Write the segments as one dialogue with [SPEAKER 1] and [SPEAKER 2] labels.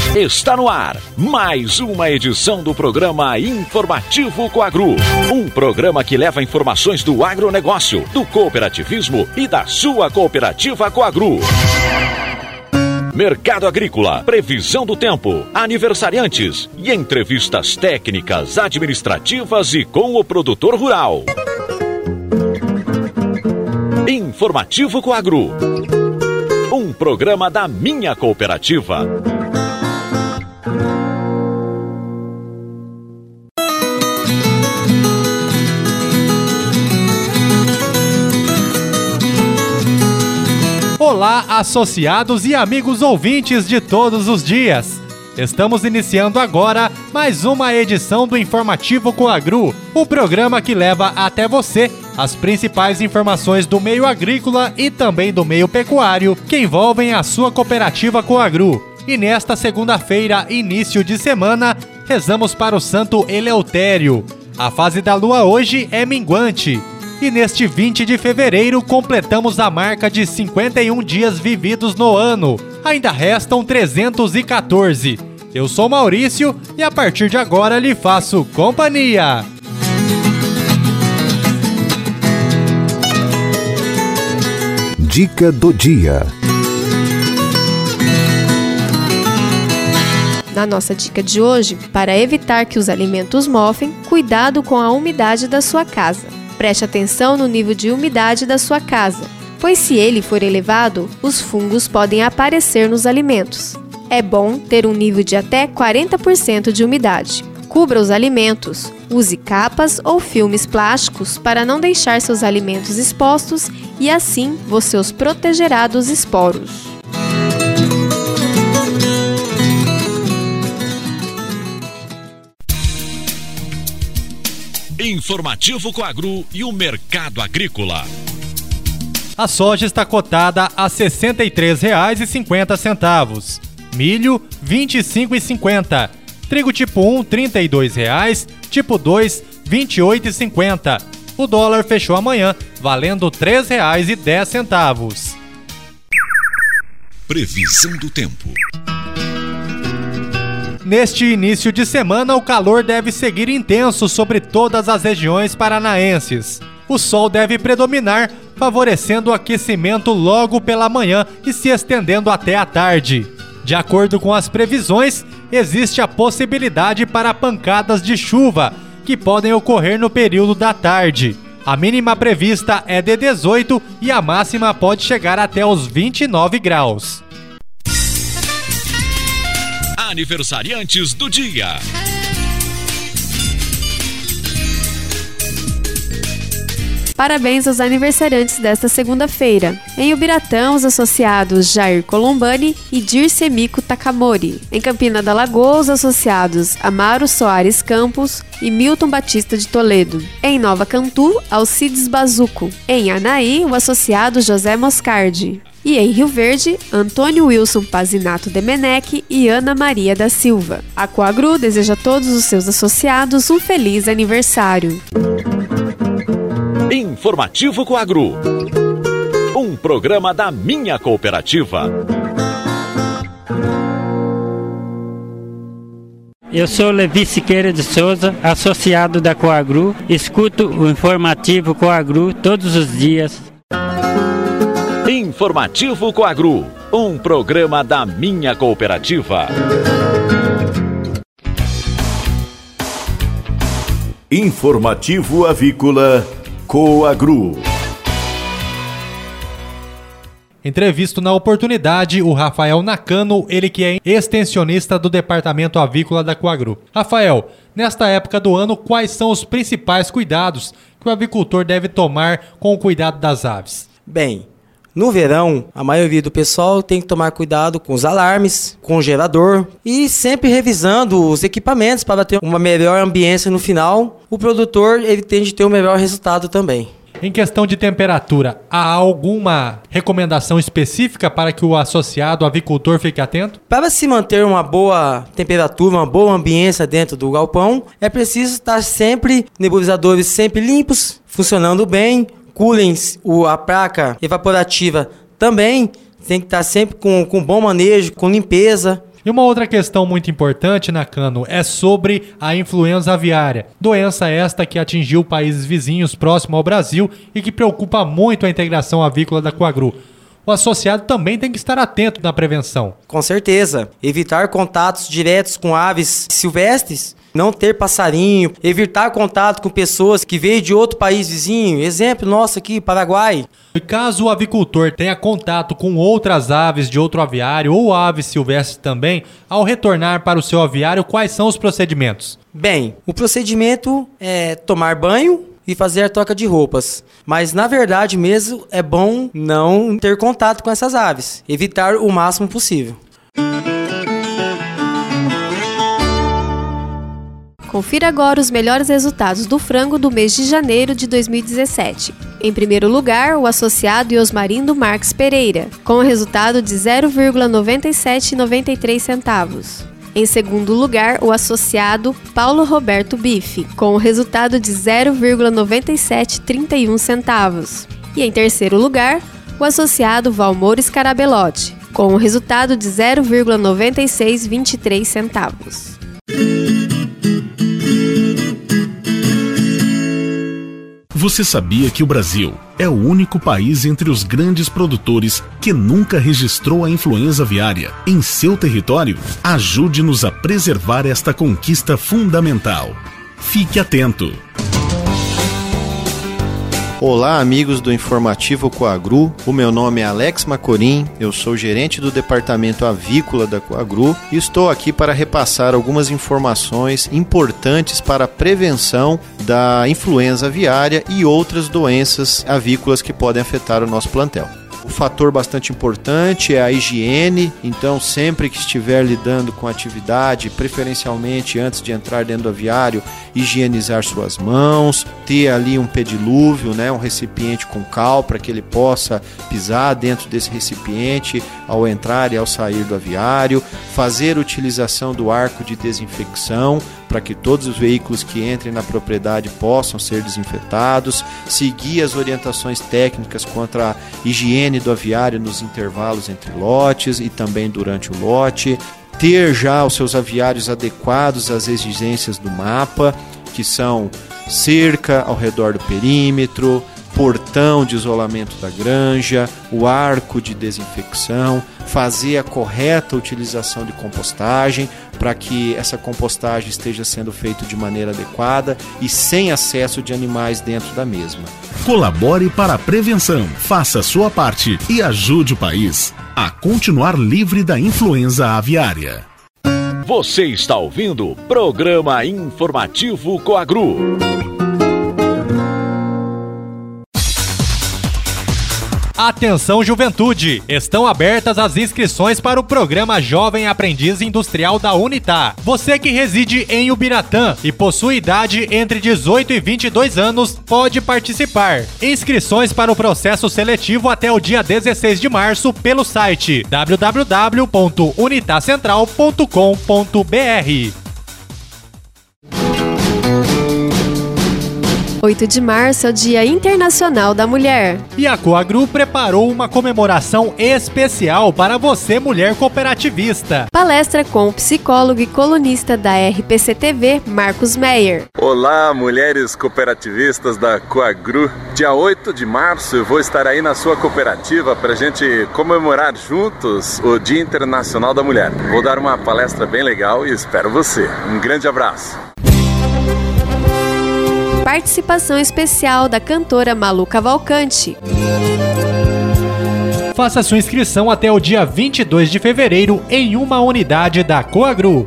[SPEAKER 1] Está no ar mais uma edição do programa Informativo Coagru. Um programa que leva informações do agronegócio, do cooperativismo e da sua cooperativa Coagru. Mercado agrícola, previsão do tempo, aniversariantes e entrevistas técnicas, administrativas e com o produtor rural. Informativo Coagru. Um programa da minha cooperativa.
[SPEAKER 2] Olá, associados e amigos ouvintes de todos os dias. Estamos iniciando agora mais uma edição do Informativo Coagru, o programa que leva até você as principais informações do meio agrícola e também do meio pecuário que envolvem a sua cooperativa Coagru. E nesta segunda-feira, início de semana, rezamos para o Santo Eleutério. A fase da lua hoje é minguante. E neste 20 de fevereiro completamos a marca de 51 dias vividos no ano. Ainda restam 314. Eu sou Maurício e a partir de agora lhe faço companhia.
[SPEAKER 3] Dica do dia.
[SPEAKER 4] Na nossa dica de hoje, para evitar que os alimentos mofem, cuidado com a umidade da sua casa. Preste atenção no nível de umidade da sua casa, pois se ele for elevado, os fungos podem aparecer nos alimentos. É bom ter um nível de até 40% de umidade. Cubra os alimentos. Use capas ou filmes plásticos para não deixar seus alimentos expostos e assim você os protegerá dos esporos.
[SPEAKER 1] Informativo Coagru e o mercado agrícola.
[SPEAKER 2] A soja está cotada a R$ 63,50. Milho, R$ 25,50. Trigo tipo 1, R$ 32,00. Tipo 2, R$ 28,50. O dólar fechou amanhã, valendo R$ 3,10.
[SPEAKER 1] Previsão do tempo.
[SPEAKER 2] Neste início de semana, o calor deve seguir intenso sobre todas as regiões paranaenses. O sol deve predominar, favorecendo o aquecimento logo pela manhã e se estendendo até a tarde. De acordo com as previsões, existe a possibilidade para pancadas de chuva, que podem ocorrer no período da tarde. A mínima prevista é de 18 e a máxima pode chegar até os 29 graus.
[SPEAKER 1] Aniversariantes do dia.
[SPEAKER 4] Parabéns aos aniversariantes desta segunda-feira. Em Ubiratã, os associados Jair Colombani e Dircemico Takamori. Em Campina da Lagoa, os associados Amaro Soares Campos e Milton Batista de Toledo. Em Nova Cantu, Alcides Bazuco. Em Anaí, o associado José Moscardi. E em Rio Verde, Antônio Wilson Pazinato Demenec e Ana Maria da Silva. A Coagru deseja a todos os seus associados um feliz aniversário.
[SPEAKER 1] Informativo Coagru. Um programa da minha cooperativa.
[SPEAKER 5] Eu sou Levi Siqueira de Souza, associado da Coagru. Escuto o Informativo Coagru todos os dias.
[SPEAKER 1] Informativo Coagru, um programa da minha cooperativa.
[SPEAKER 3] Informativo Avícola Coagru.
[SPEAKER 2] Entrevisto na oportunidade o Rafael Nakano, ele que é extensionista do Departamento Avícola da Coagru. Rafael, nesta época do ano, quais são os principais cuidados que o avicultor deve tomar com o cuidado das aves?
[SPEAKER 6] Bem, no verão, a maioria do pessoal tem que tomar cuidado com os alarmes, com o gerador e sempre revisando os equipamentos para ter uma melhor ambiência no final. O produtor ele tende a ter um melhor resultado também.
[SPEAKER 2] Em questão de temperatura, há alguma recomendação específica para que o associado, o avicultor, fique atento?
[SPEAKER 6] Para se manter uma boa temperatura, uma boa ambiência dentro do galpão, é preciso estar sempre nebulizadores sempre limpos, funcionando bem, coolings, a placa evaporativa também tem que estar sempre com bom manejo, com limpeza.
[SPEAKER 2] E uma outra questão muito importante, Nakano, é sobre a influenza aviária. Doença esta que atingiu países vizinhos próximos ao Brasil e que preocupa muito a integração avícola da Coagru. O associado também tem que estar atento na prevenção.
[SPEAKER 6] Com certeza. Evitar contatos diretos com aves silvestres, não ter passarinho, evitar contato com pessoas que veio de outro país vizinho. Exemplo nosso aqui, Paraguai.
[SPEAKER 2] E caso o avicultor tenha contato com outras aves de outro aviário ou aves silvestres também, ao retornar para o seu aviário, quais são os procedimentos?
[SPEAKER 6] Bem, o procedimento é tomar banho e fazer a troca de roupas. Mas, na verdade mesmo, é bom não ter contato com essas aves. Evitar o máximo possível.
[SPEAKER 4] Confira agora os melhores resultados do frango do mês de janeiro de 2017. Em primeiro lugar, o associado Osmarindo Marques Pereira, com o resultado de 0,9793 centavos. Em segundo lugar, o associado Paulo Roberto Bife, com o resultado de 0,9731 centavos. E em terceiro lugar, o associado Valmor Scarabelotti, com o resultado de 0,9623 centavos.
[SPEAKER 7] Você sabia que o Brasil é o único país entre os grandes produtores que nunca registrou a influenza aviária em seu território? Ajude-nos a preservar esta conquista fundamental. Fique atento!
[SPEAKER 8] Olá, amigos do Informativo Coagru. O meu nome é Alex Macorim, eu sou gerente do departamento avícola da Coagru e estou aqui para repassar algumas informações importantes para a prevenção da influenza aviária e outras doenças avícolas que podem afetar o nosso plantel. Um fator bastante importante é a higiene, então sempre que estiver lidando com atividade, preferencialmente antes de entrar dentro do aviário, higienizar suas mãos, ter ali um pedilúvio, um recipiente com cal para que ele possa pisar dentro desse recipiente ao entrar e ao sair do aviário, fazer utilização do arco de desinfecção para que todos os veículos que entrem na propriedade possam ser desinfetados, seguir as orientações técnicas quanto à higiene do aviário nos intervalos entre lotes e também durante o lote, ter já os seus aviários adequados às exigências do mapa, que são cerca ao redor do perímetro, portão de isolamento da granja, o arco de desinfecção, fazer a correta utilização de compostagem para que essa compostagem esteja sendo feita de maneira adequada e sem acesso de animais dentro da mesma.
[SPEAKER 7] Colabore para a prevenção, faça a sua parte e ajude o país a continuar livre da influenza aviária.
[SPEAKER 1] Você está ouvindo o Programa Informativo Coagru.
[SPEAKER 2] Atenção, juventude! Estão abertas as inscrições para o programa Jovem Aprendiz Industrial da Unitá. Você que reside em Ubiratã e possui idade entre 18 e 22 anos, pode participar. Inscrições para o processo seletivo até o dia 16 de março pelo site www.unitacentral.com.br.
[SPEAKER 4] 8 de março é o Dia Internacional da Mulher.
[SPEAKER 2] E a Coagru preparou uma comemoração especial para você, mulher cooperativista.
[SPEAKER 4] Palestra com o psicólogo e colunista da RPC-TV, Marcos Meyer.
[SPEAKER 9] Olá, mulheres cooperativistas da Coagru. Dia 8 de março eu vou estar aí na sua cooperativa para a gente comemorar juntos o Dia Internacional da Mulher. Vou dar uma palestra bem legal e espero você. Um grande abraço.
[SPEAKER 4] Participação especial da cantora Malu Cavalcante.
[SPEAKER 2] Faça sua inscrição até o dia 22 de fevereiro em uma unidade da Coagru.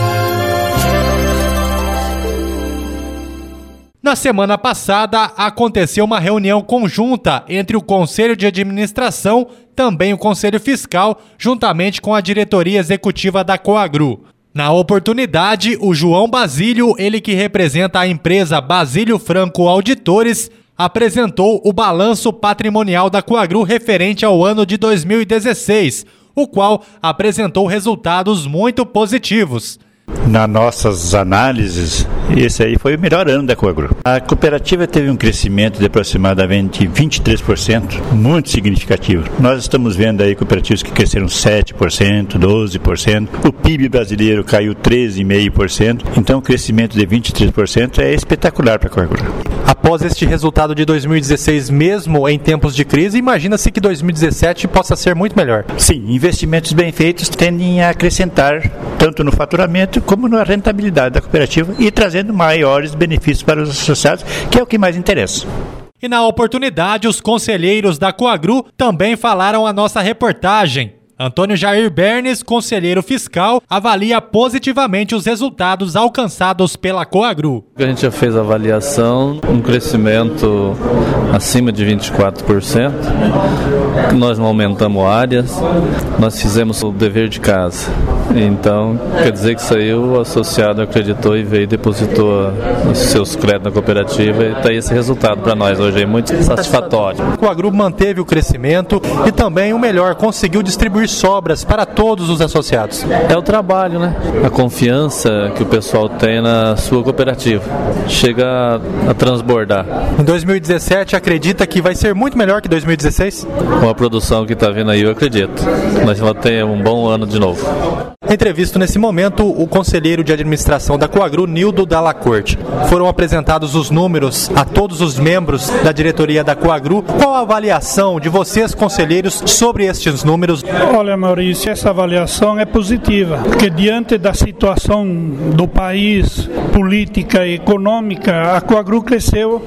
[SPEAKER 2] Na semana passada, aconteceu uma reunião conjunta entre o Conselho de Administração, também o Conselho Fiscal, juntamente com a diretoria executiva da Coagru. Na oportunidade, o João Basílio, ele que representa a empresa Basílio Franco Auditores, apresentou o balanço patrimonial da Coagru referente ao ano de 2016, o qual apresentou resultados muito positivos.
[SPEAKER 10] Nas nossas análises Esse aí foi o melhor ano da Coagru. A cooperativa teve um crescimento de aproximadamente 23%, muito significativo. Nós estamos vendo aí cooperativas que cresceram 7%, 12%. O PIB brasileiro caiu 13,5%. Então o crescimento de 23% é espetacular para a Coagru.
[SPEAKER 2] Após este resultado de 2016, mesmo em tempos de crise, imagina-se que 2017 possa ser muito melhor.
[SPEAKER 10] Sim, investimentos bem feitos tendem a acrescentar tanto no faturamento como na rentabilidade da cooperativa e trazendo maiores benefícios para os associados, que é o que mais interessa.
[SPEAKER 2] E na oportunidade, os conselheiros da Coagru também falaram a nossa reportagem. Antônio Jair Bernes, conselheiro fiscal, avalia positivamente os resultados alcançados pela Coagru.
[SPEAKER 11] A gente já fez a avaliação, um crescimento acima de 24%. Nós não aumentamos áreas, nós fizemos o dever de casa. Então, quer dizer que saiu, o associado acreditou e veio e depositou os seus créditos na cooperativa e está aí esse resultado para nós hoje, é muito satisfatório.
[SPEAKER 2] A Coagru manteve o crescimento e também o melhor, conseguiu distribuir sobras para todos os associados.
[SPEAKER 11] É o trabalho, né? A confiança que o pessoal tem na sua cooperativa. Chega a transbordar.
[SPEAKER 2] Em 2017, acredita que vai ser muito melhor que 2016?
[SPEAKER 11] Com a produção que está vindo aí, eu acredito. Nós vamos ter um bom ano de novo.
[SPEAKER 2] Entrevisto nesse momento o conselheiro de administração da Coagru, Nildo Dalla Corte. Foram apresentados os números a todos os membros da diretoria da Coagru. Qual a avaliação de vocês, conselheiros, sobre estes números?
[SPEAKER 12] Olha, Maurício, essa avaliação é positiva, porque diante da situação do país, política e econômica, a Coagru cresceu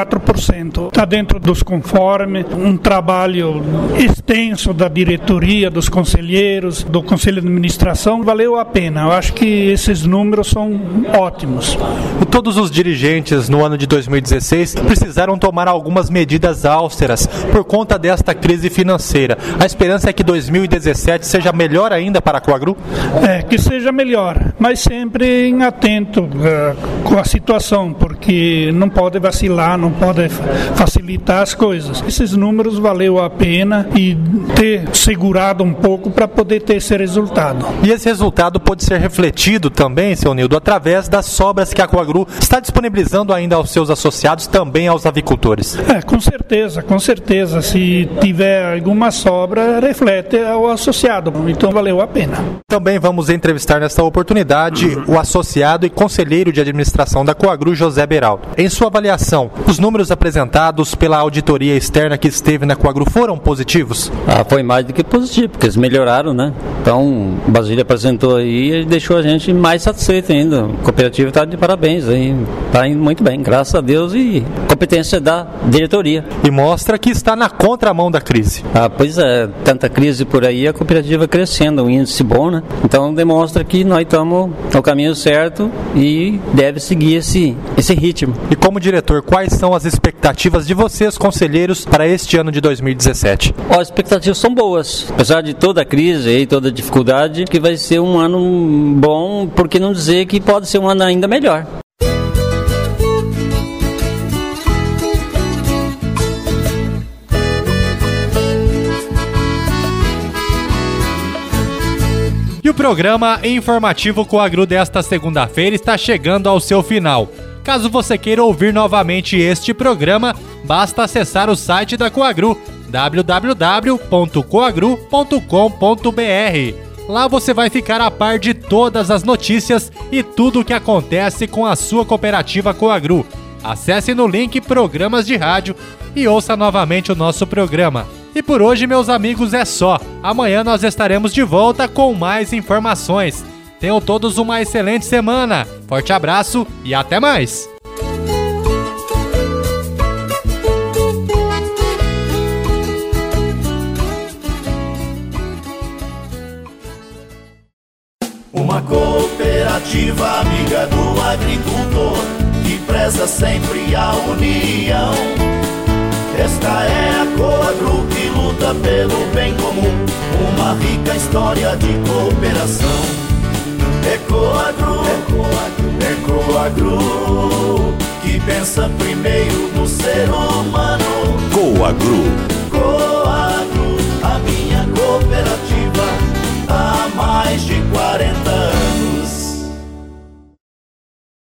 [SPEAKER 12] 24%. Está dentro dos conformes, um trabalho extenso da diretoria, dos conselheiros, do conselho de administração, valeu a pena. Eu acho que esses números são ótimos.
[SPEAKER 2] Todos os dirigentes no ano de 2016 precisaram tomar algumas medidas austeras por conta desta crise financeira. A esperança é que 2017 seja melhor ainda para a Coagru?
[SPEAKER 12] Que seja melhor, mas sempre em atento com a situação, porque não pode vacilar, não pode facilitar as coisas. Esses números valeu a pena e ter segurado um pouco para poder ter esse resultado.
[SPEAKER 2] E esse resultado pode ser refletido também, seu Nildo, através das sobras que a Coagru está disponibilizando ainda aos seus associados, também aos avicultores.
[SPEAKER 12] Com certeza. Se tiver alguma sobra, reflete ao associado. Então valeu a pena.
[SPEAKER 2] Também vamos entrevistar nesta oportunidade o associado e conselheiro de administração da Coagru, José Beraldo. Em sua avaliação, os números apresentados pela auditoria externa que esteve na Coagru foram positivos?
[SPEAKER 13] Foi mais do que positivo, porque eles melhoraram, né? Então, o Basílio apresentou aí e deixou a gente mais satisfeito ainda. A cooperativa está de parabéns, está indo muito bem, graças a Deus, e competência da diretoria.
[SPEAKER 2] E mostra que está na contramão da crise.
[SPEAKER 13] Pois é, tanta crise por aí, a cooperativa crescendo, um índice bom, né? Então demonstra que nós estamos no caminho certo e deve seguir esse ritmo.
[SPEAKER 2] E como diretor, quais são as expectativas de vocês, conselheiros, para este ano de 2017?
[SPEAKER 13] As expectativas são boas, apesar de toda a crise e toda a dificuldade, que vai ser um ano bom, por que não dizer que pode ser um ano ainda melhor.
[SPEAKER 2] E o programa informativo Coagru desta segunda-feira está chegando ao seu final. Caso você queira ouvir novamente este programa, basta acessar o site da Coagru, www.coagru.com.br. Lá você vai ficar a par de todas as notícias e tudo o que acontece com a sua cooperativa Coagru. Acesse no link Programas de Rádio e ouça novamente o nosso programa. E por hoje, meus amigos, é só. Amanhã nós estaremos de volta com mais informações. Tenham todos uma excelente semana. Forte abraço e até mais!
[SPEAKER 14] Uma cooperativa amiga do agricultor, que preza sempre a união. Esta é a Coagru que luta pelo bem comum, uma rica história de cooperação. É Coagru, é Coagru, que pensa primeiro no ser humano.
[SPEAKER 3] Coagru